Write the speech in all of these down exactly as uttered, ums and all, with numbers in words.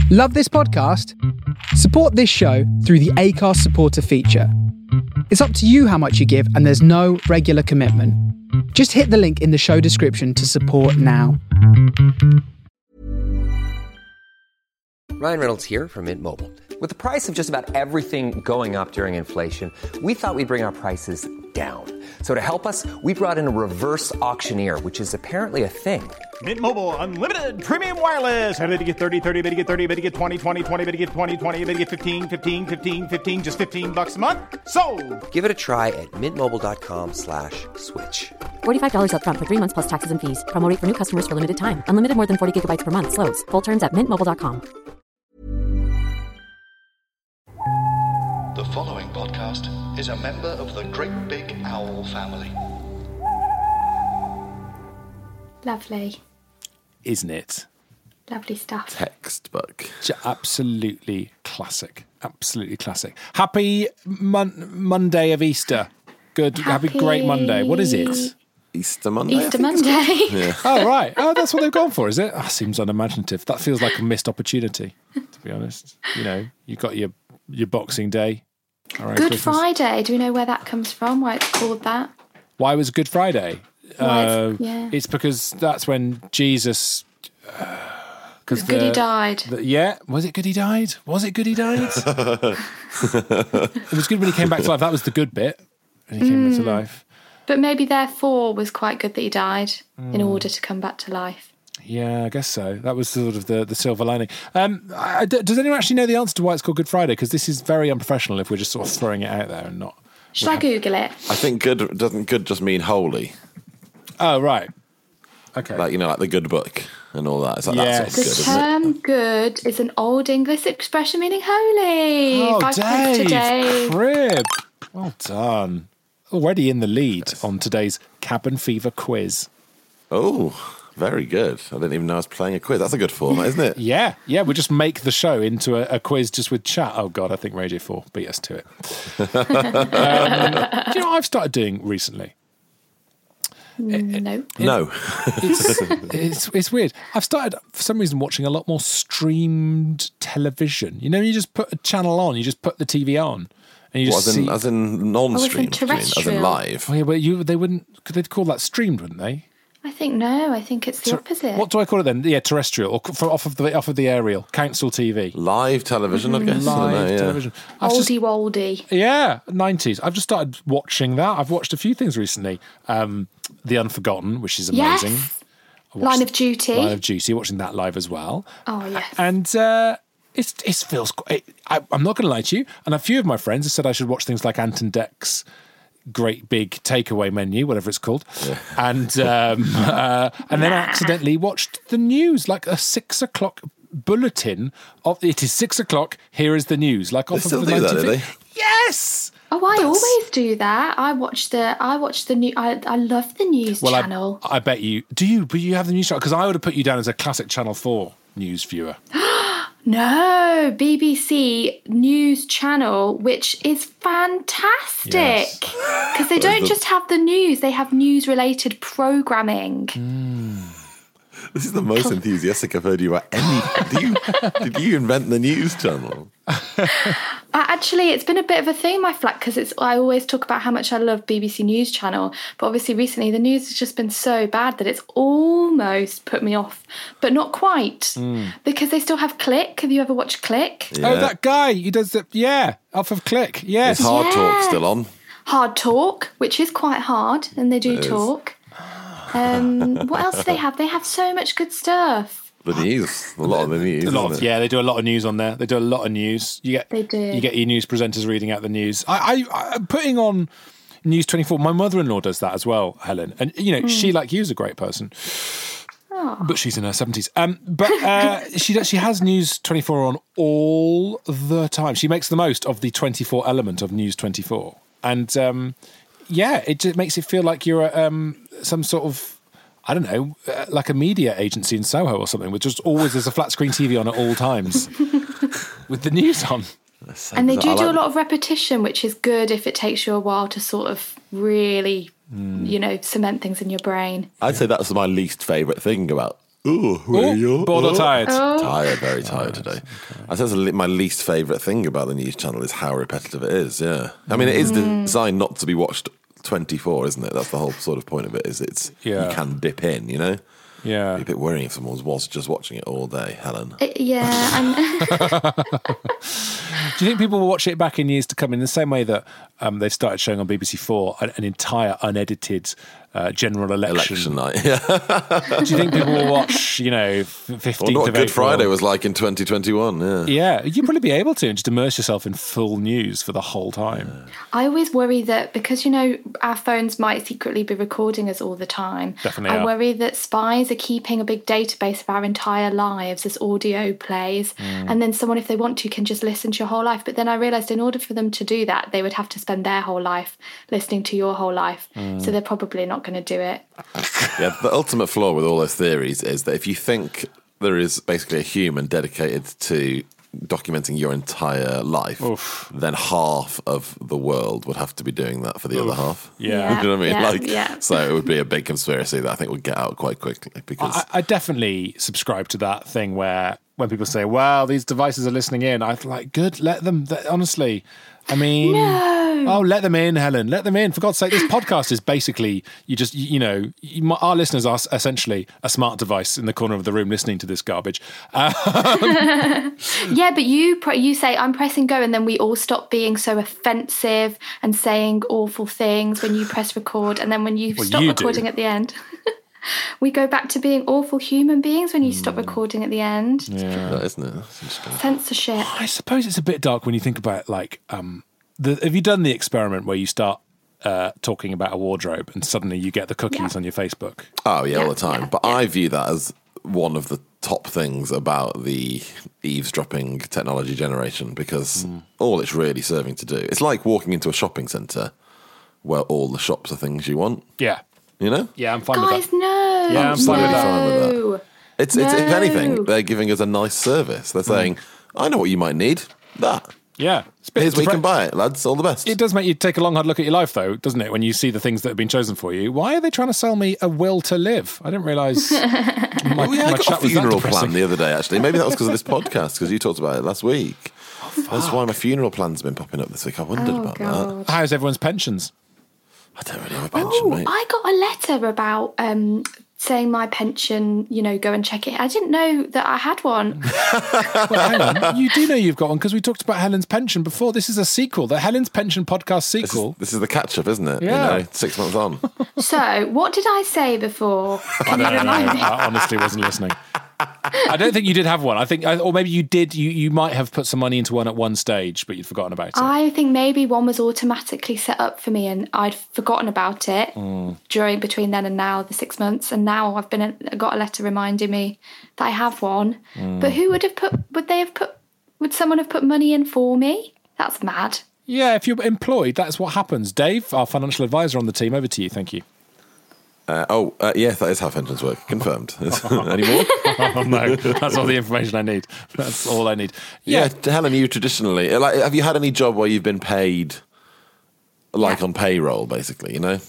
Love this podcast? Support this show through the Acast supporter feature. It's up to you how much you give, and there's no regular commitment. Just hit the link in the show description to support now. Ryan Reynolds here from Mint Mobile. With the price of just about everything going up during inflation, we thought we'd bring our prices down. So to help us, we brought in a reverse auctioneer, which is apparently a thing. Mint Mobile Unlimited Premium Wireless. How to get thirty, thirty, how to get thirty, how to get twenty, twenty, twenty, how to get twenty, twenty, how to get fifteen, fifteen, fifteen, fifteen, just fifteen bucks a month? Sold! Give it a try at mintmobile.com slash switch. forty-five dollars up front for three months plus taxes and fees. Promo rate for new customers for limited time. Unlimited more than forty gigabytes per month. Slows full terms at mint mobile dot com. The following podcast is a member of the Great Big Owl family. Lovely. Isn't it? Lovely stuff. Textbook. J- Absolutely classic. Absolutely classic. Happy mon- Monday of Easter. Good. Happy, Happy- great Monday. What is it? Easter Monday. I Easter think it's Monday. called. Yeah. Oh, right. Oh, that's what they've gone for, is it? Oh, seems unimaginative. That feels like a missed opportunity, to be honest. You know, you've got your, your Boxing Day. around Good Christmas. Friday. Do we know where that comes from? Why it's called that? Why was Good Friday? Why Uh, it's- yeah. It's because that's when Jesus... Uh, It's good he died. The, yeah, was it good he died? Was it good he died? It was good when he came back to life. That was the good bit. When he came Mm. back to life. But maybe therefore was quite good that he died Mm. in order to come back to life. Yeah, I guess so. That was sort of the, the silver lining. Um, I, does anyone actually know the answer to why it's called Good Friday? Because this is very unprofessional if we're just sort of throwing it out there and not... Should I Google it? I think good doesn't good just mean holy. Oh, right. Okay. Like, you know, like the good book and all that. It's like Yes. that sort The of good, isn't it? term good is an old English expression meaning holy. Oh, Five points to Dave Dave. Cribb. Well done. Already in the lead on today's Cabin Fever quiz. Oh, very good. I didn't even know I was playing a quiz. That's a good format, isn't it? Yeah, yeah, we just make the show into a, a quiz just with chat. Oh, God, I think Radio four beat us to it. um, do you know what I've started doing recently? No. No. It's, it's, it's weird. I've started, for some reason, watching a lot more streamed television. You know, you just put a channel on, you just put the T V on, and you What, just as in, see... as in non-streamed, do you mean? As in terrestrial. live. Oh, yeah, but you, they wouldn't... They'd call that streamed, wouldn't they? I think no. I think it's the Ter- opposite. What do I call it then? Yeah, terrestrial, or f- off of the off of the aerial, council T V. Live television, I guess. I don't Live know, yeah. television. I've just- Oldie woldy. Yeah, nineties. I've just started watching that. I've watched a few things recently. Um, The Unforgotten, which is amazing. Yes. I watched Line of Duty. Line of Duty, watching that live as well. Oh, yes. And uh, it's, it feels... It, I, I'm not going to lie to you, and a few of my friends have said I should watch things like Ant and Dec's great big takeaway menu, whatever it's called, and um, uh, and then I accidentally watched the news, like a six o'clock bulletin of it is six o'clock. Here is the news, like They off still of the do that, ninety do they? Yes. Oh, I always do that. I watch the. I watch the new. I, I love the news Well, channel. I, I bet you do. You, but you have the news channel because I would have put you down as a classic Channel Four news viewer. No, B B C News Channel, which is fantastic Yes. because they don't just have the news; they have news-related programming. This is the most enthusiastic I've heard you about any. Do you, did you invent the news channel? Uh, actually, it's been a bit of a thing in my flat because it's. I always talk about how much I love B B C News Channel, but obviously recently the news has just been so bad that it's almost put me off, but not quite because they still have Click. Have you ever watched Click? Oh, that guy, he does the yeah off of Click. Yes, Is Hard Talk Yeah. still on? Hard Talk, which is quite hard, and they do It is. talk. Um, what else do they have? They have so much good stuff. The news. A lot of the news. a lot of, isn't it? yeah, they do a lot of news on there. They do a lot of news. You get They do. You get your news presenters reading out the news. I, I, I'm putting on News twenty-four. My mother-in-law does that as well, Helen, and you know she, like you, is a great person. But she's in her seventies. Um, but uh, she does, she has News twenty-four on all the time. She makes the most of the twenty-four element of News twenty-four, and um, yeah, it just makes it feel like you're at um, some sort of, I don't know, uh, like a media agency in Soho or something, with just always there's a flat screen T V on at all times with the news on. So And they bizarre. do I do a like- lot of repetition, which is good if it takes you a while to sort of really, you know, cement things in your brain. I'd say that's my least favourite thing about Ooh, where you? Bored or tired? Tired, very tired today. I said my least favourite thing about the news channel is how repetitive it is. Yeah, I mean, it is designed not to be watched twenty-four, isn't it? That's the whole sort of point of it. Is it's Yeah. you can dip in, you know. Yeah. It'd be a bit worrying if someone was just watching it all day, Helen. Uh, yeah. And Do you think people will watch it back in years to come in the same way that um, they've started showing on B B C Four an, an entire unedited uh, general election? Election night. Yeah. Do you think people will watch, you know, fifteenth Well, what of Good April? Friday was like in twenty twenty-one. Yeah. Yeah, you'd probably be able to and just immerse yourself in full news for the whole time. I always worry that because, you know, our phones might secretly be recording us all the time. Definitely I are. worry that spies are keeping a big database of our entire lives as audio plays. Mm. And then someone, if they want to, can just listen to your whole life. But then I realised in order for them to do that, they would have to spend their whole life listening to your whole life. Mm. So they're probably not going to do it. Yeah, the ultimate flaw with all those theories is that if you think there is basically a human dedicated to documenting your entire life, Oof. then half of the world would have to be doing that for the other half. Yeah. Do you know what I mean? Yeah, like, yeah. So it would be a big conspiracy that I think would get out quite quickly because I, I definitely subscribe to that thing where when people say, "Wow, these devices are listening in," I'm like, "Good, let them." Th- honestly, I mean, No. oh, let them in, Helen. Let them in. For God's sake, this podcast is basically you just you, you know you, our listeners are essentially a smart device in the corner of the room listening to this garbage. Um, Yeah, but you pr- you say, I'm pressing go, and then we all stop being so offensive and saying awful things when you press record, and then when you Well, stop you recording do. at the end, we go back to being awful human beings when you stop Hmm. recording at the end. that, isn't it? That's interesting. Censorship. I suppose it's a bit dark when you think about like, um, the, have you done the experiment where you start uh, talking about a wardrobe and suddenly you get the cookies Yeah. on your Facebook? Oh yeah, all Yeah, the time. yeah, but yeah. I view that as one of the top things about the eavesdropping technology generation because Hmm. all it's really serving to do. It's like walking into a shopping centre where all the shops are things you want. Yeah, You know? yeah, I'm fine with Guys, that. no. Yeah, I'm fine with that. Fine with that. No. It's, it's if No. anything, they're giving us a nice service. They're saying, I know what you might need. That. Yeah, it's a bit- Here's it's where you a can fre- buy it, lads. All the best. It does make you take a long hard look at your life, though, doesn't it? When you see the things that have been chosen for you. Why are they trying to sell me a will to live? I didn't realise. my, Oh, yeah, I my got chat a was that funeral depressing. plan the other day, actually. Maybe that was because of this podcast, because you talked about it last week. Oh, That's why my funeral plan's been popping up this week. I wondered Oh, about that. God. How's everyone's pensions? I don't really have a pension, Oh, mate. I got a letter about um, saying my pension, you know, go and check it. I didn't know that I had one. Well, hang on. You do know you've got one because we talked about Helen's pension before. This is a sequel, the Helen's Pension podcast This is, sequel. this is the catch-up, isn't it? Yeah. You know, six months on. So, what did I say before? Can you I don't know. remind me? I honestly wasn't listening. I don't think you did have one. I think, or maybe you did. You you might have put some money into one at one stage, but you'd forgotten about it. I think maybe one was automatically set up for me and I'd forgotten about it during between then and now, the six months. And now I've been got a letter reminding me that I have one. But who would have put, would they have put, would someone have put money in for me? That's mad. Yeah, if you're employed, that's what happens. Dave, our financial advisor on the team, over to you. Thank you. Uh, oh, uh, yes, that is how pensions work. Confirmed. Any more? Oh no, that's all the information I need. That's all I need. Yeah, Helen, you traditionally, like, have you had any job where you've been paid, like Yeah. on payroll, basically, you know?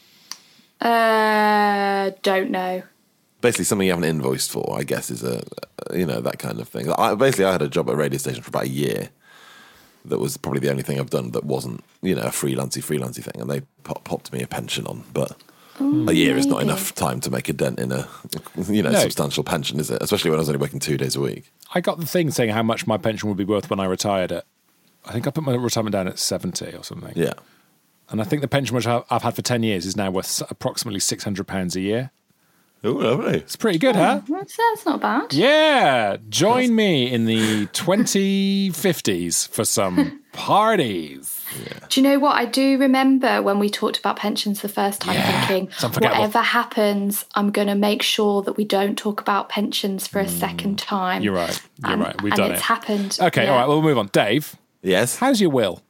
Uh, don't know. Basically something you haven't invoiced for, I guess, is a, you know, that kind of thing. I, basically, I had a job at a radio station for about a year that was probably the only thing I've done that wasn't, you know, a freelancey, freelancey thing. And they pop, popped me a pension on, but a year is not maybe. enough time to make a dent in a, you know, No. substantial pension, is it? Especially when I was only working two days a week. I got the thing saying how much my pension would be worth when I retired at. I think I put my retirement down at seventy or something. Yeah. And I think the pension which I- I've had for ten years is now worth s- approximately six hundred pounds a year. Oh, lovely. It's pretty good, huh? That's, that's not bad. Yeah. Join me in the twenty fifties for some parties. Do you know what? I do remember when we talked about pensions the first time Yeah, thinking, it's unforgettable. whatever happens, I'm going to make sure that we don't talk about pensions for a second time. You're right. You're And- right. We've and done it's it. happened. Okay, Yeah. all right. Well, we'll move on. Dave, Yes. how's your will?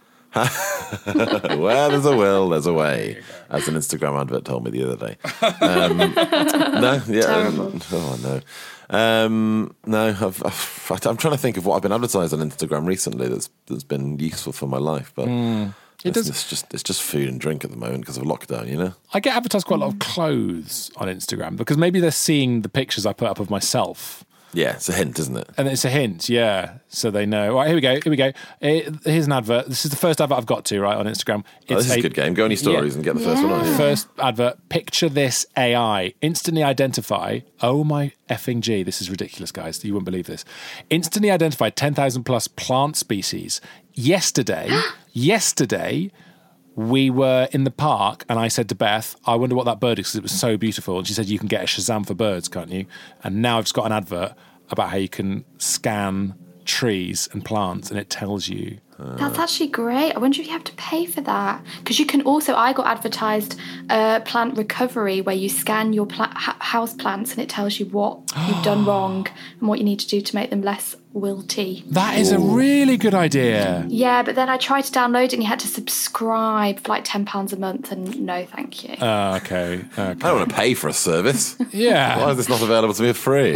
Where there's a will, there's a way, as an Instagram advert told me the other day. Um, no, yeah, Terrible. oh no, um, no. I've, I've, I'm trying to think of what I've been advertised on Instagram recently that's that's been useful for my life, but It it's, does. it's just it's just food and drink at the moment because of lockdown, you know. I get advertised quite a lot of clothes on Instagram because maybe they're seeing the pictures I put up of myself. Yeah, it's a hint, isn't it? And it's a hint, yeah. So they know. All right, here we go. Here we go. Uh, Here's an advert. This is the first advert I've got to, right, on Instagram. Oh, this is a a good game. Go on your stories yeah. and get the first one on. Yeah. First advert. Picture this A I. Instantly identify. Oh my effing G. This is ridiculous, guys. You wouldn't believe this. Instantly identified ten thousand plus plant species. Yesterday, yesterday, we were in the park and I said to Beth, I wonder what that bird is because it was so beautiful. And she said, you can get a Shazam for birds, can't you? And now I've just got an advert about how you can scan trees and plants and it tells you. That's actually great. I wonder if you have to pay for that. Because you can also, I got advertised uh, plant recovery where you scan your pla- house plants and it tells you what you've done wrong and what you need to do to make them less wilty. That is Ooh. a really good idea. Yeah, but then I tried to download it and you had to subscribe for like ten pounds a month and no thank you. Uh, okay. okay. I don't want to pay for a service. Yeah. Why is this not available to me for free?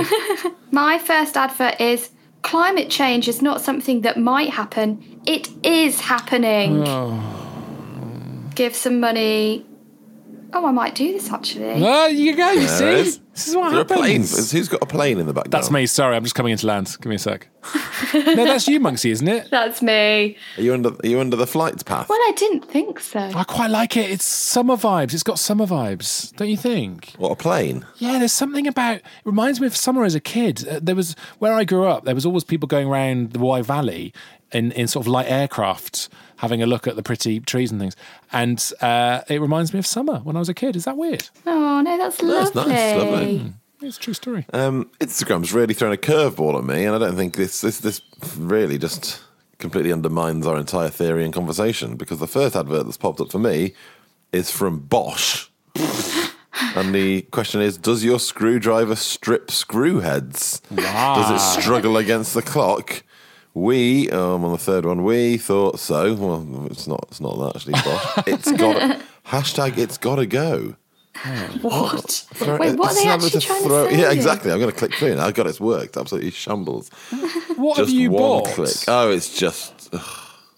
My first advert is climate change is not something that might happen. It is happening. Oh. Give some money. Oh, I might do this actually. There you go, you see? Is. This is what is happens. A plane? Who's got a plane in the background? That's me, sorry, I'm just coming into land. Give me a sec. No, that's you, Monksy, isn't it? That's me. Are you under, are you under the flight path? Well, I didn't think so. I quite like it. It's summer vibes. It's got summer vibes, don't you think? What, a plane? Yeah, there's something about... It reminds me of summer as a kid. Uh, there was... Where I grew up, there was always people going around the Wye Valley in, in sort of light aircraft having a look at the pretty trees and things. And uh, it reminds me of summer when I was a kid. Is that weird? Oh, no, that's no, lovely. It's nice, lovely. Mm. It's a true story. Um, Instagram's really thrown a curveball at me, and I don't think this, this this really just completely undermines our entire theory and conversation, because the first advert that's popped up for me is from Bosch. And the question is, does your screwdriver strip screw heads? Wow. Does it struggle against the clock? We, um, on the third one, we thought so. Well, it's not It's not that, actually, Bosch. It's got hashtag it's gotta go. Oh. What? Throw, Wait, what are they actually trying throw, to say? Yeah, exactly. I'm going to click through now. I've got it's worked. Absolutely shambles. What just have you one bought? Click. Oh, it's just... Ugh.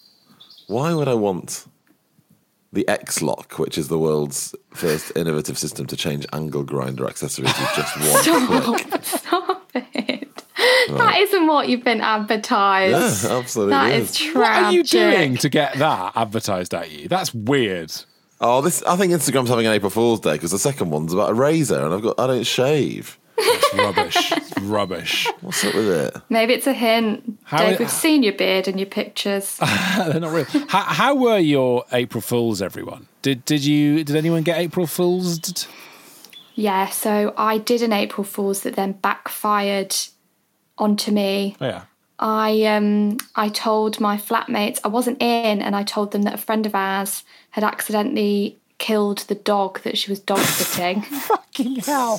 Why would I want the X-Lock, which is the world's first innovative system to change angle grinder accessories with just one Stop. click? Stop it. Right. That isn't what you've been advertised. Yeah, absolutely. That is. is tragic. What are you doing to get that advertised at you? That's weird. Oh, this! I think Instagram's having an April Fool's Day because the second one's about a razor, and I've got I don't shave. It's rubbish. It's rubbish. What's up with it? Maybe it's a hint. How Dave, it- we've seen your beard and your pictures. They're not real. How, how were your April Fools, everyone? Did did you did anyone get April Fools? Yeah, so I did an April Fool's that then backfired onto me. Oh, yeah. I um I told my flatmates, I wasn't in, and I told them that a friend of ours had accidentally killed the dog that she was dog sitting. Fucking hell.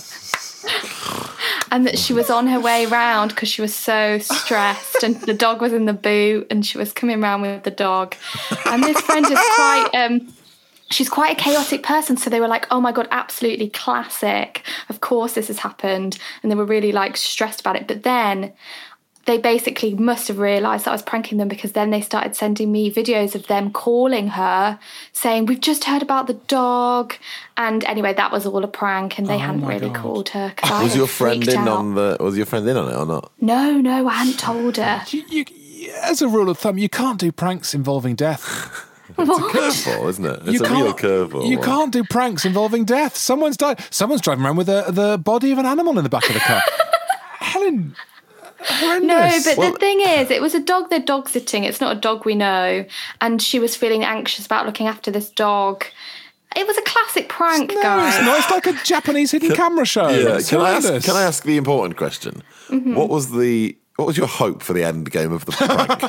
And that she was on her way round because she was so stressed, and the dog was in the boot and she was coming round with the dog. And this friend is quite um she's quite a chaotic person, so they were like, oh my god, absolutely classic, of course this has happened, and they were really like stressed about it. But then they basically must have realised that I was pranking them, because then they started sending me videos of them calling her saying, we've just heard about the dog. And anyway, that was all a prank, and they Oh hadn't my really God. called her. 'Cause I Was had your friend freaked in out. on the? Was your friend in on it or not? No, no, I hadn't told her. You, you, as a rule of thumb, you can't do pranks involving death. It's a curveball, isn't it? It's you a real can't, curveball. You can't do pranks involving death. Someone's died. Someone's driving around with a, the body of an animal in the back of the car. Helen, horrendous. No, but Well- the thing is, it was a dog they're dog sitting. It's not a dog we know. And she was feeling anxious about looking after this dog. It was a classic prank, No, guys. it's not. It's like a Japanese hidden camera show. Yeah. It's Can I ask? horrendous. Can I ask the important question? Mm-hmm. What was the? What was your hope for the end game of the prank?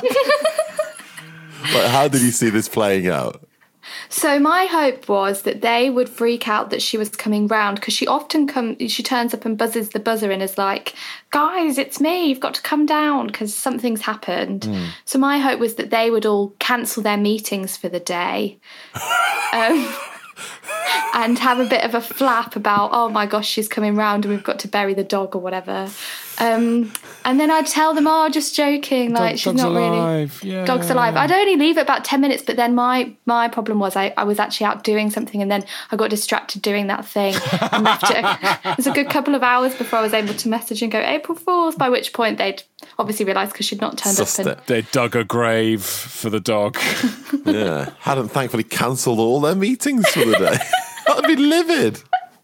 Like, how did you see this playing out? So my hope was that they would freak out that she was coming round, because she often come, she turns up and buzzes the buzzer and is like, guys, it's me, you've got to come down because something's happened. Mm. So my hope was that they would all cancel their meetings for the day. um, and have a bit of a flap about, oh my gosh, she's coming round and we've got to bury the dog or whatever. Um, and then I'd tell them, oh, just joking, like Dog, she's dog's not alive. really Yeah. dog's alive. I'd only leave it about ten minutes, but then my my problem was I, I was actually out doing something and then I got distracted doing that thing and left it. It was a good couple of hours before I was able to message and go April Fools, by which point they'd obviously realised because she'd not turned Sussed up. And it. They dug a grave for the dog. Yeah, hadn't thankfully cancelled all their meetings for the day. That'd be livid.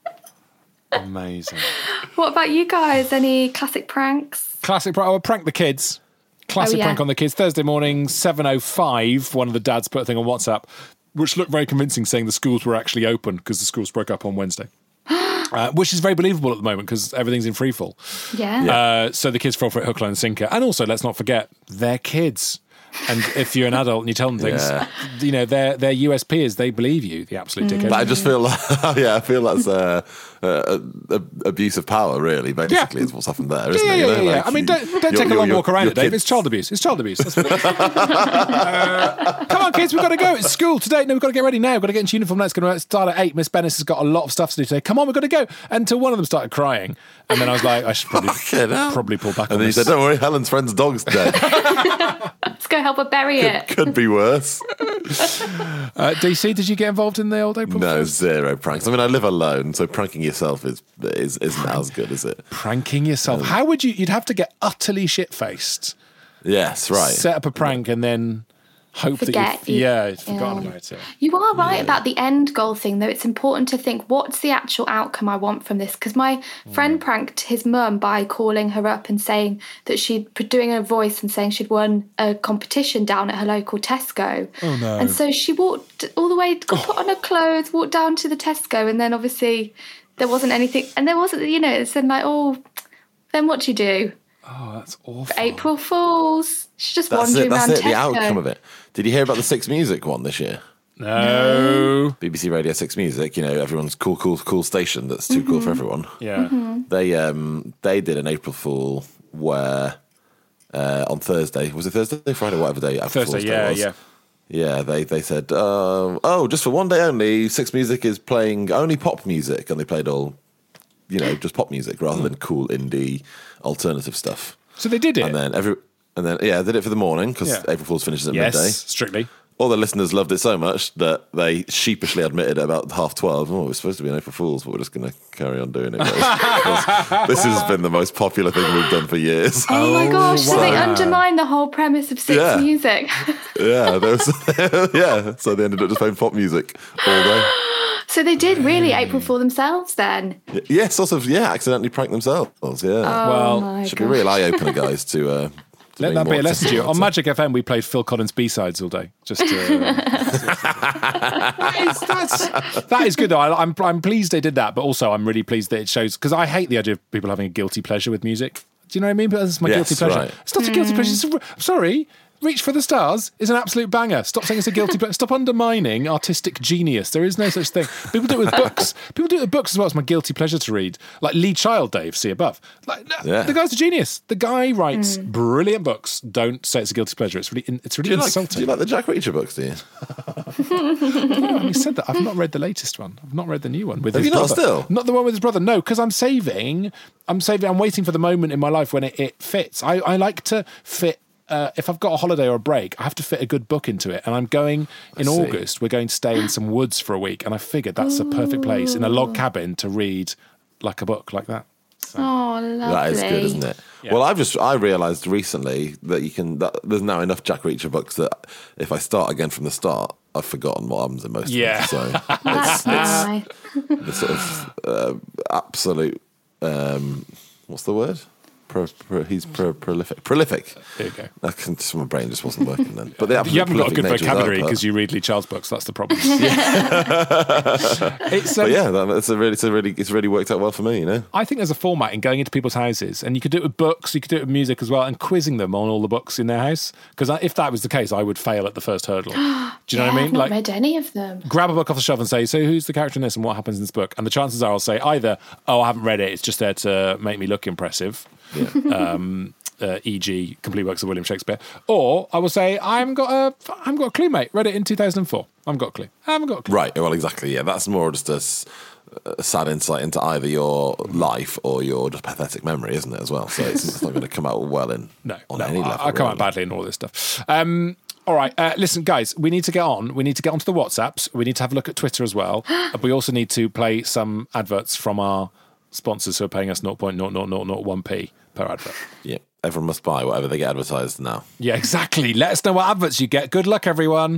Amazing. what about you guys? Any classic pranks? Classic prank. I would prank the kids. Classic Oh, yeah. prank on the kids. Thursday morning, seven oh five, one of the dads put a thing on WhatsApp, which looked very convincing, saying the schools were actually open because the schools broke up on Wednesday. uh, which is very believable at the moment because everything's in freefall. Yeah. Uh, so the kids fall for it hook, line and sinker. And also, let's not forget, they're kids. And if you're an adult and you tell them things, Yeah. you know, their their U S P is they believe you, the absolute dickhead. But I just feel like, yeah, I feel that's uh, uh, uh, abuse of power, really, basically, Yeah. is what's happened there, Yeah, isn't yeah, it? You yeah, know, yeah. like I mean, you- don't, don't your- take a your- long your- walk around your it, Dave. kids- It's child abuse. It's child abuse. That's what it is. uh, come on, kids, we've got to go. It's school today. No, we've got to get ready now. We've got to get into uniform now. It's going to start at eight. Miss Bennis has got a lot of stuff to do today. Come on, we've got to go. Until one of them started crying. And then I was like, I should probably, Fucking hell. probably pull back And on then you this. said, don't worry, Helen's friend's dog's dead. Let's go help her bury it. Could be worse. Uh, D C, did you get involved in the old April No, Fools? zero pranks. I mean, I live alone, so pranking yourself is, is, isn't as good, is it? Pranking yourself. How would you, you'd have to get utterly shit-faced, Yes, right. set up a prank and then hope Forget that you- you've, yeah, you've forgotten yeah. about it. You are right about the end goal thing, though. It's important to think, what's the actual outcome I want from this? Because my friend pranked his mum by calling her up and saying that she'd doing a voice and saying she'd won a competition down at her local Tesco. Oh, no. And so she walked all the way, got put on her clothes, walked down to the Tesco, and then obviously there wasn't anything, and there wasn't, you know, it said like, oh, then what do you do? Oh, that's awful. April Fools. She's just That's wandering it, that's around it, Tesco. the outcome of it. Did you hear about the Six Music one this year? No. B B C Radio Six Music, you know, everyone's cool, cool, cool station that's too cool for everyone. Yeah. They um they did an April Fool where uh, on Thursday, was it Thursday, Friday, whatever day April Thursday, Fool's Day yeah, was. yeah. Yeah, they they said, um, oh, just for one day only, Six Music is playing only pop music, and they played all, you know, just pop music rather than cool indie alternative stuff. So they did it. And then every and then yeah, they did it for the morning because Yeah. April Fool's finishes at yes, midday. strictly. All the listeners loved it so much that they sheepishly admitted at about half twelve, oh, it's supposed to be an April Fool's, but we're just going to carry on doing it. guys." This has been the most popular thing we've done for years. Oh my gosh, so they wow. undermine the whole premise of Six Yeah. Music. Yeah, there was, yeah. So they ended up just playing pop music all day. So they did really April Fool themselves then. Yeah, sort of, yeah, accidentally pranked themselves. Yeah. Well, Oh my Should be gosh. a real eye opener, guys, to. Uh, to Let make that be more a lesson to you. accessible On to- Magic F M, we played Phil Collins B-sides all day. Just to, that, is, that's, that is good, though. I, I'm, I'm pleased they did that, but also I'm really pleased that it shows, because I hate the idea of people having a guilty pleasure with music. Do you know what I mean? But that's my Yes, guilty pleasure. right. It's not a guilty pleasure. It's a, I'm sorry. Reach for the Stars is an absolute banger. Stop saying it's a guilty pleasure. Stop undermining artistic genius. There is no such thing. People do it with books. People do it with books as well. It's my guilty pleasure to read. Like Lee Child, Dave, see above. Like, no, Yeah. The guy's a genius. The guy writes brilliant books. Don't say it's a guilty pleasure. It's really, it's really Do you, like, insulting. do you like the Jack Reacher books, do you? No, having said that, I've not read the latest one. I've not read the new one with Have his you not brother. still? Not the one with his brother. No, because I'm saving. I'm saving. I'm waiting for the moment in my life when it, it fits. I, I like to fit. Uh, if I've got a holiday or a break, I have to fit a good book into it. And I'm going in see. August. We're going to stay in some woods for a week, and I figured that's a perfect place in a log cabin to read like a book like that. Oh, lovely. That is good, isn't it? Well, I've just I realised recently that you can. That, there's now enough Jack Reacher books that if I start again from the start, I've forgotten what happens in most Yeah. of them. So That's nice. the sort of uh, absolute. Um, what's the word? Pro, pro, he's pro, prolific. Prolific. There you go. I can, just, my brain just wasn't working then. But the You haven't got a prolific good nature of that vocabulary part- because you read Lee Child's books. That's the problem. it's, um, But yeah, that, it's a really, it's a really, it's really worked out well for me. You know. I think there's a format in going into people's houses, and you could do it with books, you could do it with music as well, and quizzing them on all the books in their house. Because if that was the case, I would fail at the first hurdle. Do you know Yeah, what I mean? I've not Like, read any of them. grab a book off the shelf and say, "So who's the character in this, and what happens in this book?" And the chances are, I'll say either, "Oh, I haven't read it; it's just there to make me look impressive," Yeah. um, uh, for example, Complete Works of William Shakespeare. Or I will say, I haven't got a, I haven't got a clue, mate. Read it in two thousand four. I haven't got a clue. I haven't got a clue. Right, well, exactly, yeah. That's more just a, s- a sad insight into either your life or your just pathetic memory, isn't it, as well? So it's, it's not going to come out well in No, on no any I, level. I come really. out badly in all this stuff. Um, all right, uh, listen, guys, we need to get on. We need to get onto the WhatsApps. We need to have a look at Twitter as well. But we also need to play some adverts from our sponsors who are paying us zero point zero zero zero zero one p per advert. Yeah, everyone must buy whatever they get advertised now. Yeah, exactly. Let us know what adverts you get. Good luck, everyone.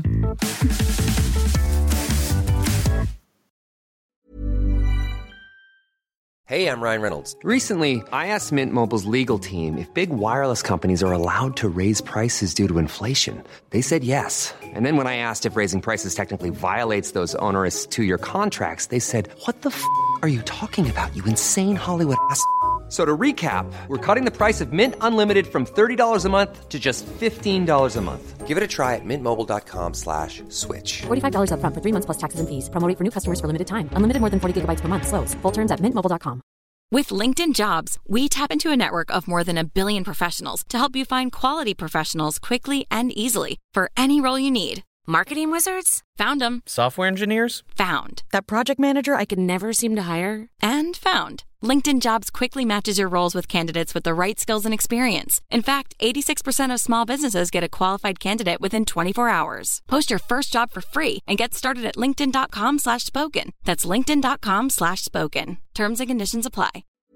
Hey, I'm Ryan Reynolds. Recently, I asked Mint Mobile's legal team if big wireless companies are allowed to raise prices due to inflation. They said yes. And then when I asked if raising prices technically violates those onerous two-year contracts, they said, "What the f*** are you talking about, you insane Hollywood ass?" So to recap, we're cutting the price of Mint Unlimited from thirty dollars a month to just fifteen dollars a month. Give it a try at mintmobile.com slash switch. forty-five dollars up front for three months plus taxes and fees. Promo rate for new customers for limited time. Unlimited more than forty gigabytes per month. Slows full terms at mint mobile dot com. With LinkedIn Jobs, we tap into a network of more than a billion professionals to help you find quality professionals quickly and easily for any role you need. Marketing wizards? Found them. Software engineers? Found. That project manager I could never seem to hire? And found. LinkedIn Jobs quickly matches your roles with candidates with the right skills and experience. In fact, eighty-six percent of small businesses get a qualified candidate within twenty-four hours. Post your first job for free and get started at linkedin.com slash spoken. That's linkedin.com slash spoken. Terms and conditions apply.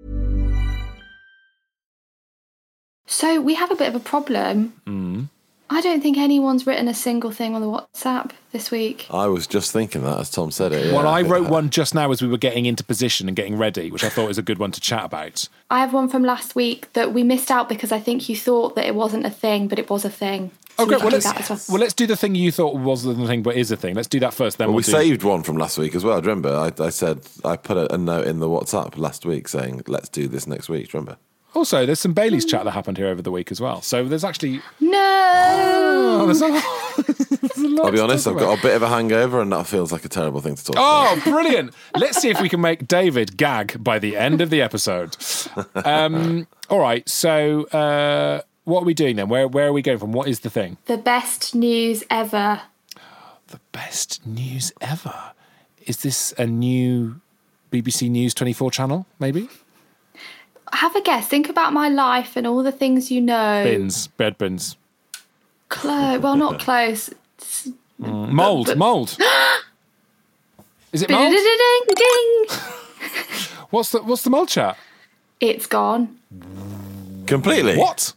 So we have a bit of a problem. Mm. I don't think anyone's written a single thing on the WhatsApp this week. I was just thinking that as Tom said it. Yeah, well, I think wrote that- one just now as we were getting into position and getting ready, which I thought was a good one to chat about. I have one from last week that we missed out because I think you thought that it wasn't a thing, but it was a thing. So Okay, we can well do let's, that as well. well, let's do the thing you thought wasn't a thing but is a thing. Let's do that first, then Well, we'll we do... saved one from last week as well. Do you remember? I, I said I put a, a note in the WhatsApp last week saying, "Let's do this next week." Do you remember? Also, there's some Bailey's chat that happened here over the week as well. So there's actually... No! Oh, there's a, there's a lot I'll be to honest, talk I've about. got a bit of a hangover, and that feels like a terrible thing to talk Oh, about. brilliant. Let's see if we can make David gag by the end of the episode. Um, all right, so uh, what are we doing then? Where, where are we going from? What is the thing? The best news ever. The best news ever. Is this a new B B C News twenty-four channel, maybe? Have a guess. Think about my life and all the things you know. Bins, bed bins. Close. Well, not close. It's- Mm, mould, but- mould. Is it mould? Ding. What's the What's the mould chat? It's gone. Completely. What?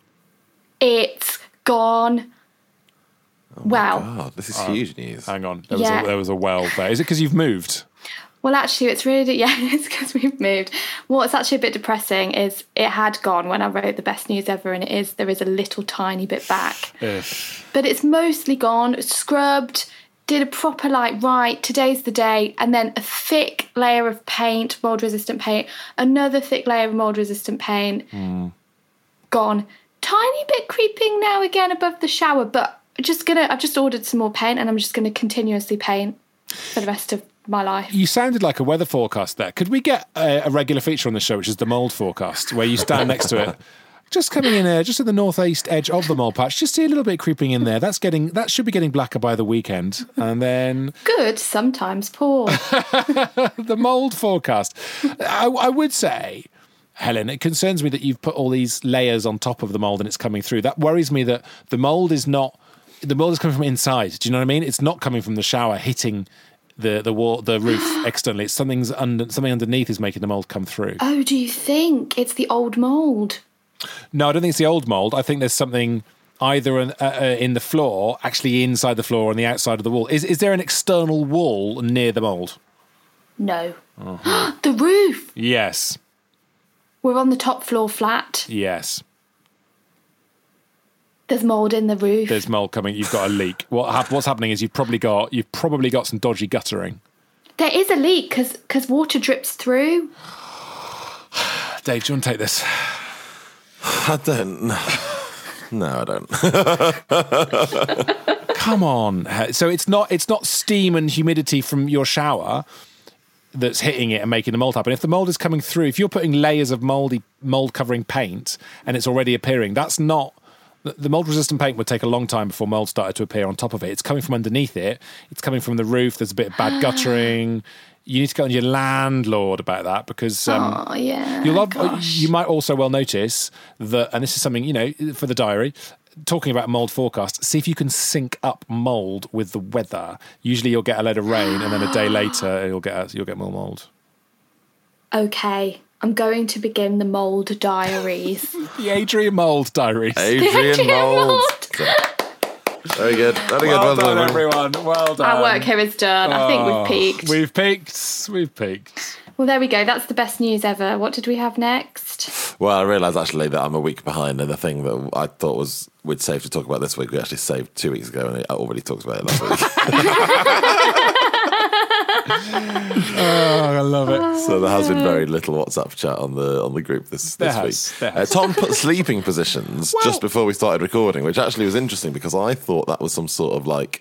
It's gone. wow. God, this is huge news. Hang on, there was Yeah. a, there was a well there. Is it because you've moved? Well, actually, it's really, yeah, it's because we've moved. What's actually a bit depressing is it had gone when I wrote the best news ever, and it is, there is a little tiny bit back. Ugh. But it's mostly gone, scrubbed, did a proper, like, right, today's the day, and then a thick layer of paint, mould-resistant paint, another thick layer of mould-resistant paint, Mm. gone. Tiny bit creeping now again above the shower, but just gonna, I've just ordered some more paint, and I'm just going to continuously paint for the rest of my life. You sounded like a weather forecast there. Could we get a, a regular feature on the show, which is the mould forecast, where you stand next to it, just coming in there, just at the northeast edge of the mould patch, just see a little bit creeping in there. That's getting that should be getting blacker by the weekend, and then Good, sometimes poor. the mould forecast. I, I would say, Helen, it concerns me that you've put all these layers on top of the mould and it's coming through. That worries me that the mould is not. The mould is coming from inside. Do you know what I mean? It's not coming from the shower hitting the the wall, the roof externally. It's something's under something underneath is making the mould come through. Oh, do you think it's the old mould? No, I don't think it's the old mould. I think there's something either in, uh, uh, in the floor, actually inside the floor, or on the outside of the wall. Is is there an external wall near the mould? No. Uh-huh. The roof. Yes. We're on the top floor flat. Yes. There's mould in the roof. There's mould coming. You've got a leak. What hap- what's happening is you've probably got you've probably got some dodgy guttering. There is a leak because water drips through. Dave, do you want to take this? I don't. No, I don't. Come on. So it's not it's not steam and humidity from your shower. that's hitting it and making the mold happen. If the mold is coming through, if you're putting layers of moldy mold covering paint and it's already appearing, that's not the mold resistant paint would take a long time before mold started to appear on top of it. It's coming from underneath it. It's coming from the roof. There's a bit of bad guttering. You need to go on your landlord about that because um, oh, yeah. you'll have, you might also well notice that, and this is something, you know, for the diary, talking about mold forecast, see if you can sync up mold with the weather. Usually you'll get a load of rain and then a day later you'll get a, you'll get more mold. Okay, I'm going to begin the mold diaries. The Adrian Mold diaries. Adrian, Adrian Mold. Mold. Very good. Very well good. done, everyone. Well done. Our work here is done. I think Oh, we've peaked. We've peaked. We've peaked. Well, there we go. That's the best news ever. What did we have next? Well, I realised actually that I'm a week behind, and the thing that I thought was we'd save to talk about this week, we actually saved two weeks ago, and I already talked about it last week. Oh, I love it. So there has been very little WhatsApp chat on the on the group this, There this has, week. there Uh, has. Tom put sleeping positions Well- just before we started recording, which actually was interesting because I thought that was some sort of like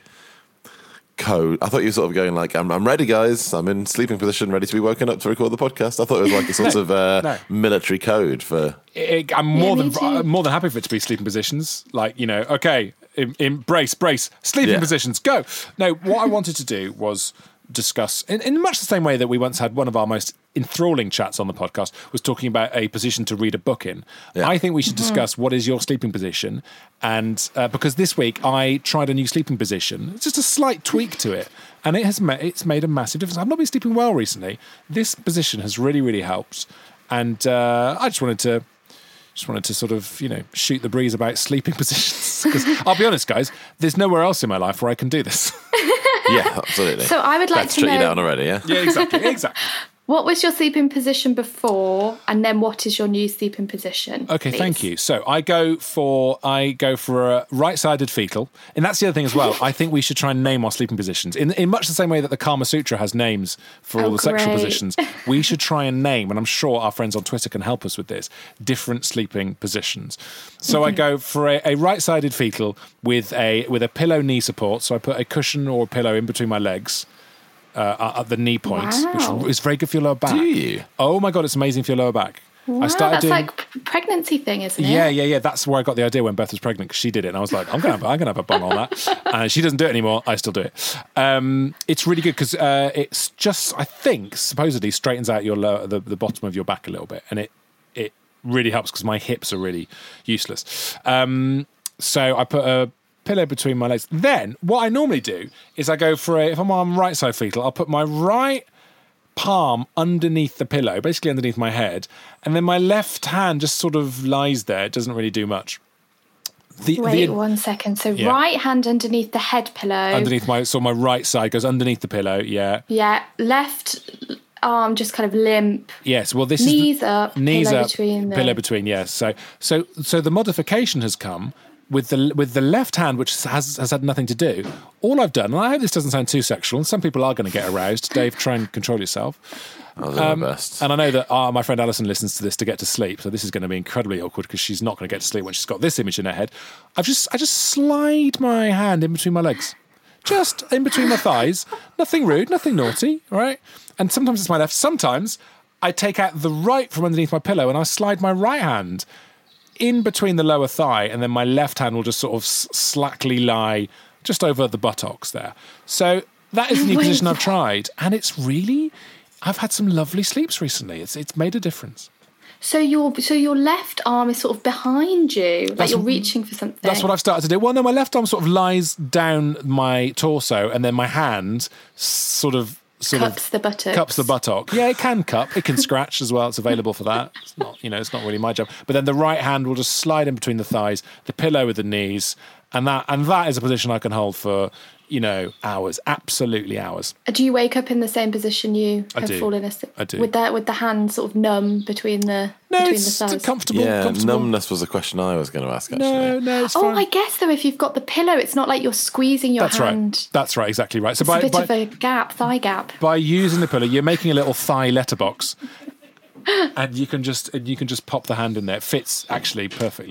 code. I thought you were sort of going like, I'm, I'm ready, guys. I'm in sleeping position, ready to be woken up to record the podcast. I thought it was like a sort No, of uh, no. military code for... It, I'm more Yeah, than me too. I'm more than happy for it to be sleeping positions. Like, you know, okay, em- embrace, brace, sleeping Yeah. positions, go. No, what I wanted to do was discuss, in, in much the same way that we once had one of our most enthralling chats on the podcast, was talking about a position to read a book in. Yeah. I think we should discuss what is your sleeping position. And uh, because this week I tried a new sleeping position, it's just a slight tweak to it. And it has ma- it's made a massive difference. I've not been sleeping well recently. This position has really, really helped. And uh, I just wanted to Just wanted to sort of, you know, shoot the breeze about sleeping positions. Because I'll be honest, guys, there's nowhere else in my life where I can do this. Yeah, absolutely. So I would like That's to shut you know- down already, yeah? Yeah, exactly, exactly. What was your sleeping position before, and then what is your new sleeping position? Okay, please? thank you. So I go for I go for a right-sided fetal, and that's the other thing as well. I think we should try and name our sleeping positions in in much the same way that the Kama Sutra has names for all Oh, the sexual great. positions. We should try and name, and I'm sure our friends on Twitter can help us with this, different sleeping positions. So I go for a, a right-sided fetal with a with a pillow knee support. So I put a cushion or a pillow in between my legs. Uh, at the knee point, Wow. which is very good for your lower back. Do you? Oh my God, it's amazing for your lower back. Wow, I started that's doing. like p- pregnancy thing, isn't it? Yeah, yeah, yeah. That's where I got the idea when Beth was pregnant because she did it, and I was like, I'm gonna, have, I'm gonna have a bung on that. And she doesn't do it anymore. I still do it. Um, it's really good because uh, it's just, I think, supposedly straightens out your lower, the, the bottom of your back a little bit, and it it really helps because my hips are really useless. Um, so I put a pillow between my legs. Then what I normally do is I go for a, if I'm on right side fetal, I'll put my right palm underneath the pillow, basically underneath my head, and then my left hand just sort of lies there. It doesn't really do much. The, Wait the, one second. So Yeah. right hand underneath the head pillow. underneath my, so my right side goes underneath the pillow. Yeah. Yeah. Left arm just kind of limp. Yes. Well, this Knees is the, up. knees pillow up, between the... pillow between. Yes. So, so, so the modification has come with the with the left hand, which has has had nothing to do. All I've done, and I hope this doesn't sound too sexual, and some people are going to get aroused. Dave, try and control yourself. I'll do Um, my best. And I know that uh, my friend Alison listens to this to get to sleep, so this is going to be incredibly awkward because she's not going to get to sleep when she's got this image in her head. I've just, I just slide my hand in between my legs, just in between my thighs. Nothing rude, nothing naughty, all right? And sometimes it's my left. Sometimes I take out the right from underneath my pillow and I slide my right hand in between the lower thigh, and then my left hand will just sort of s- slackly lie just over the buttocks there. So that is the new Wait. position I've tried, and it's really, I've had some lovely sleeps recently. It's it's made a difference. So your so your left arm is sort of behind you, like That's- you're reaching for something. That's what I've started to do. Well, no, my left arm sort of lies down my torso, and then my hand sort of sort Cups of the buttocks. cups the buttock. Yeah, it can cup. It can scratch as well. It's available for that. It's not, you know, it's not really my job. But then the right hand will just slide in between the thighs, the pillow with the knees, and that and that is a position I can hold for, you know, hours. Absolutely hours. Do you wake up in the same position you I have do. fallen asleep? I do. With that, with the hand sort of numb between the No, between it's the thighs. comfortable. Yeah, comfortable. numbness was a question I was going to ask, actually. No, no, it's Oh, fine. I guess though, if you've got the pillow, it's not like you're squeezing your That's hand. right. That's right. Exactly right. So It's a by bit by, of a gap, thigh gap. by using the pillow, you're making a little thigh letterbox, and you can just and you can just pop the hand in there. It fits actually perfectly.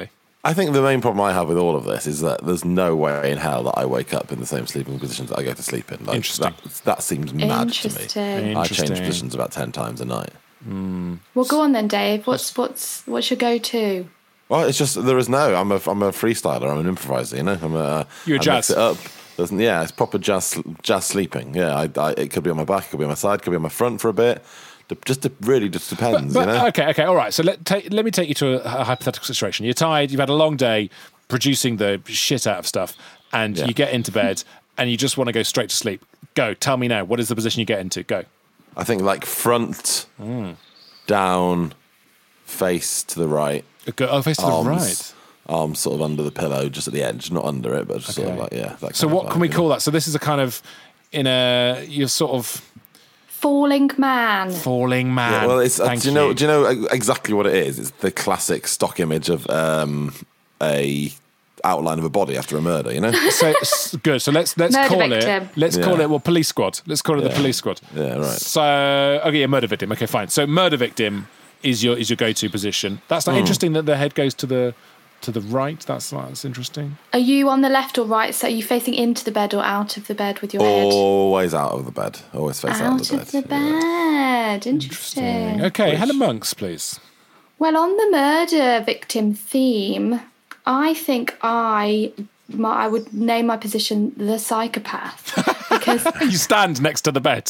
I think the main problem I have with all of this is that there's no way in hell that I wake up in the same sleeping positions that I go to sleep in. Like, Interesting. That, that seems mad to me. Interesting. I change positions about ten times a night. Mm. Well, go on then, Dave. What's what's what's your go-to? Well, it's just there is no. I'm a I'm a freestyler. I'm an improviser. You know, I'm a. You're a I jazz. mix it up. There's, yeah, it's proper jazz jazz sleeping. Yeah, I, I, it could be on my back, it could be on my side, it could be on my front for a bit. It just it really just depends. But, but, you know. Okay, okay, all right. So let take, let me take you to a, a hypothetical situation. You're tired. You've had a long day producing the shit out of stuff, and Yeah. you get into bed, and you just want to go straight to sleep. Go. Tell me now. What is the position you get into? Go. I think like front, Mm. down, face to the right. Go, oh, face to arms, the right. Arms sort of under the pillow, just at the edge, not under it, but just sort of Okay. like yeah. That So kind what of can we vibe, you call know? that? So this is a kind of in a you're sort of Falling man. falling man. Yeah, well, it's uh, Thank do you know do you know exactly what it is? It's the classic stock image of um, a outline of a body after a murder. You know. So s- good. So let's let's Murder call victim. it. Let's call Yeah. it well, police squad. Let's call it the Yeah. police squad. Yeah, right. So okay, yeah, murder victim. Okay, fine. So murder victim is your is your go to position. That's not Hmm. interesting that the head goes to the to the right. That's that's interesting. Are you on the left or right? So are you facing into the bed or out of the bed with your head? Always out of the bed. Always face out, Out of of the the bed. bed. Interesting. Okay, Helen Monks, please. Well, on the murder victim theme, I think I my, I would name my position the psychopath because You stand next to the bed.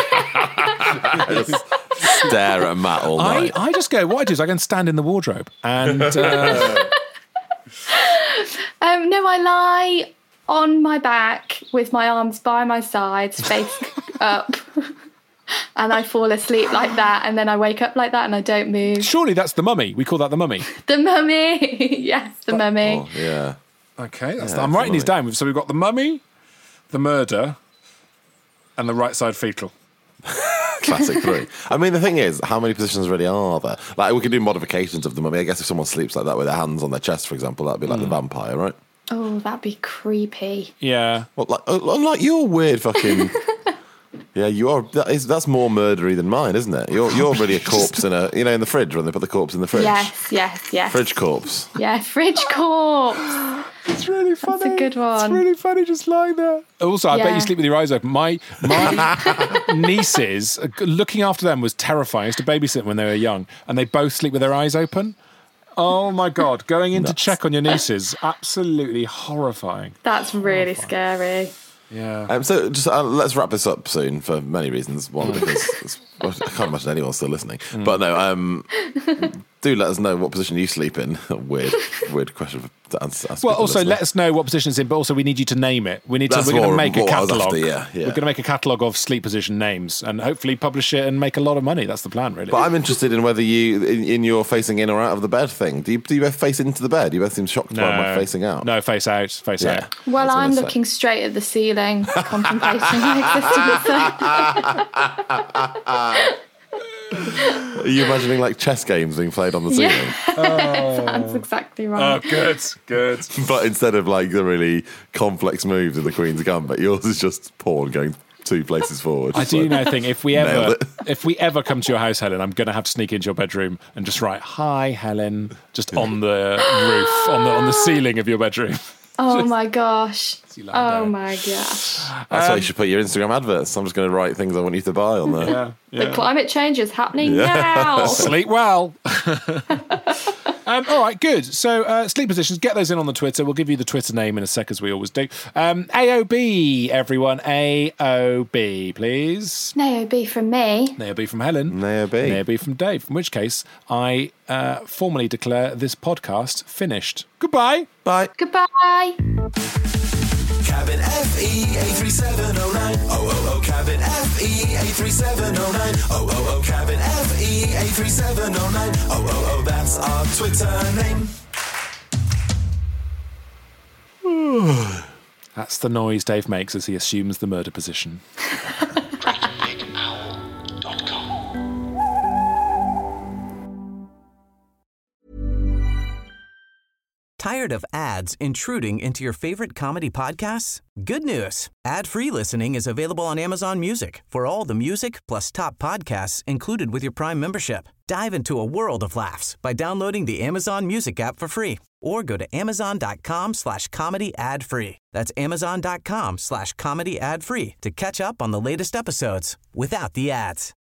Just stare at Matt all I, night. I just go. What I do is I go and stand in the wardrobe and. Uh, um, no, I lie on my back with my arms by my sides, face up. And I fall asleep like that, and then I wake up like that, and I don't move. surely that's the mummy. We call that the mummy. The mummy, yes, the mummy. Oh, yeah. Okay, that's Yeah, the, I'm it's writing the these down. So we've got the mummy, the murder, and the right side fetal. Classic three. I mean, the thing is, how many positions really are there? Like, we could do modifications of the mummy. I guess if someone sleeps like that with their hands on their chest, for example, that'd be like the vampire, right? Oh, that'd be creepy. Yeah. Well, like, uh, like your weird fucking. Yeah, you are. That is, that's more murdery than mine, isn't it? You're you're really a corpse in a, you know, in the fridge when they put the corpse in the fridge. Yes, yes, yes. Fridge corpse. Yeah, fridge corpse. It's really funny. That's a good one. It's really funny just lying there. Also, I bet Yeah. you sleep with your eyes open. My my nieces, uh, looking after them was terrifying. I used to babysit them when they were young, and they both sleep with their eyes open. Oh my God, going in to check on your nieces, absolutely horrifying. That's really scary. Yeah. Um, so just uh, let's wrap this up soon for many reasons. One, because it's, well, I can't imagine anyone's still listening. But no, um, do let us know what position you sleep in. Weird, weird question to answer. ask Well, people also listening. let us know what position it's in, but also we need you to name it. We need to. That's We're going to more make a what I was catalogue. after, yeah, yeah. We're going to make a catalogue of sleep position names and hopefully publish it and make a lot of money. That's the plan, really. But I'm interested in whether you, in, in your facing in or out of the bed thing. Do you, do you both face into the bed? You both seem shocked by my facing out. No, face out. Face Yeah. out. Well, I was I'm gonna say. looking straight at the ceiling, contemplating my existence. Are you imagining like chess games being played on the ceiling? Yeah, that's exactly Oh, right. good, good. But instead of like the really complex moves of the Queen's Gambit, yours is just pawn going two places forward. I Just do like, now think if we nailed ever it. if we ever come to your house, Helen, I'm going to have to sneak into your bedroom and just write "Hi, Helen" just on the roof, on the on the ceiling of your bedroom. Oh my gosh. you lie Oh down. my gosh. That's why you should put your Instagram adverts. I'm just going to write things I want you to buy on there. Yeah, The yeah. climate change is happening Yeah. now. Sleep well. um, all right, good. So uh, sleep positions, get those in on the Twitter. We'll give you the Twitter name in a sec, as we always do. Um, A O B, everyone. A O B, please. No, B from me. A O B from Helen. Naya B. A O B from Dave. In which case, I uh, formally declare this podcast finished. Goodbye. Bye. Goodbye. Cabin F E eight three seven oh nine. Oh, oh, oh, Cabin F E eight three seven oh nine. Oh, oh, oh, Cabin F E eight three seven oh nine. Oh, oh, oh, that's our Twitter name. That's the noise Dave makes as he assumes the murder position. big owl dot com. Tired of ads intruding into your favorite comedy podcasts? Good news. Ad-free listening is available on Amazon Music for all the music plus top podcasts included with your Prime membership. Dive into a world of laughs by downloading the Amazon Music app for free or go to amazon.com slash comedy ad free. That's amazon.com slash comedy ad free to catch up on the latest episodes without the ads.